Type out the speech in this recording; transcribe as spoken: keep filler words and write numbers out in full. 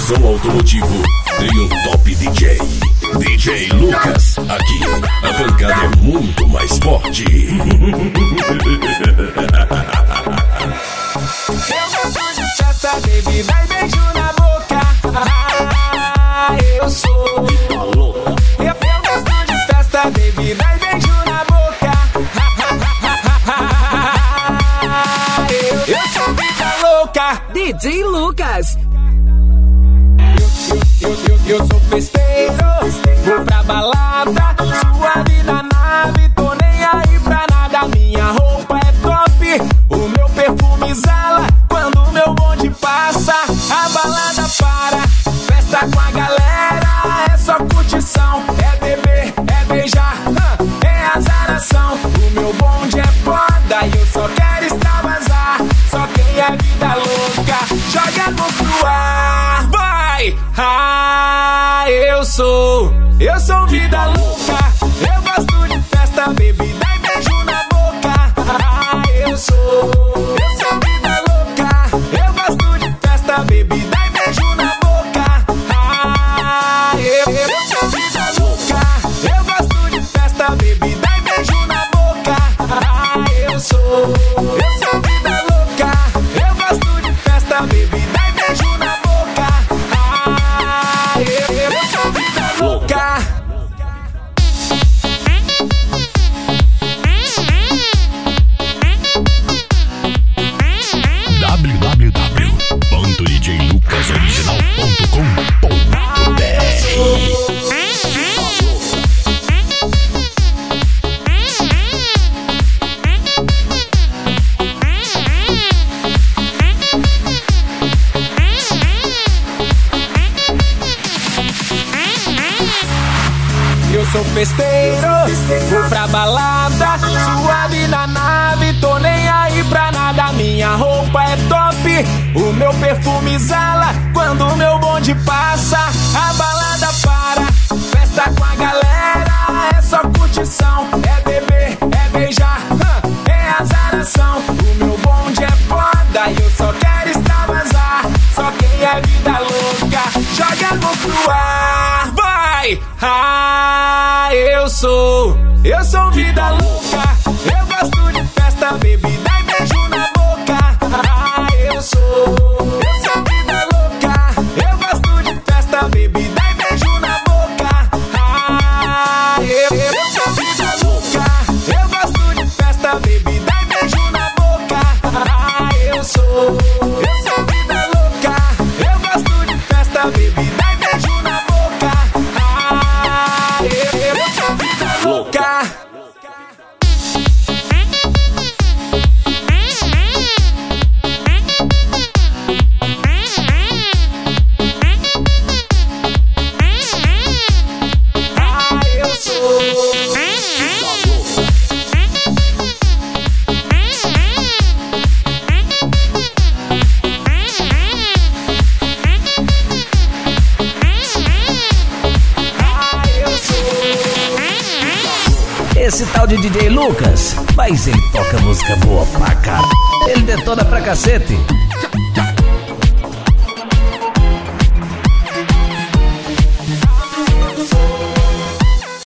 som automotivo tem um top D J, D J Lucas. Aqui a pancada é muito mais forte. Eu gosto de festa, baby, dai beijo na boca. Ah, eu sou. Eu, eu gosto de festa, baby, dai beijo na boca. Ah, eu, eu sou vida louca. D J Lucas. Eu, eu, eu, eu sou festeiro, vou pra balada, suave na nave, tô nem aí pra nada. Minha roupa é top, o meu perfume exala. Quando o meu bonde passa, a balada para. Festa com a galera, é só curtição. É beber, é beijar, é azaração. O meu bonde é foda e eu só quero extravasar. Só quem é vida louca, joga a mão pro ar, vai! Ah, eu sou, eu sou vida louca. Eu gosto de festa, baby, dai beijo na boca. Ah, eu sou, eu sou vida louca. Eu gosto de festa, baby, dai beijo na boca. Ah, eu, eu sou vida louca. Eu gosto de festa, baby, dai beijo na boca. Ah, eu sou, eu sou vida louca. Eu gosto de festa, baby, dai beijo na boca. Ah, eu, eu sou vida louca. w w w ponto d j lucas original ponto com ponto b r. Eu sou festeiro, vou pra balada, suave na nave, tô nem aí pra nada. Minha roupa é top, o meu perfume exala. Quando o meu bonde passa, a balada para. Festa com a galera, é só curtição. É beber, é beijar, é azaração. O meu bonde é foda e eu só quero extravasar. Só quem é vida louca, joga a mão pro ar, vai! Ah, eu sou, eu sou vida louca. Eu gosto de festa, baby, dai beijo na boca. Ah, eu sou, eu sou vida louca. Eu gosto de festa, baby, dai beijo na boca. Ah, eu, eu sou vida louca. Eu gosto de festa, baby, dai beijo na boca. Ah, eu sou, eu sou vida louca. Eu gosto de festa, baby, dai beijo na boca. Ah, eu, eu sou vida louca. Esse tal de D J Lucas, mas ele toca música boa pra cara. Ele detona pra cacete.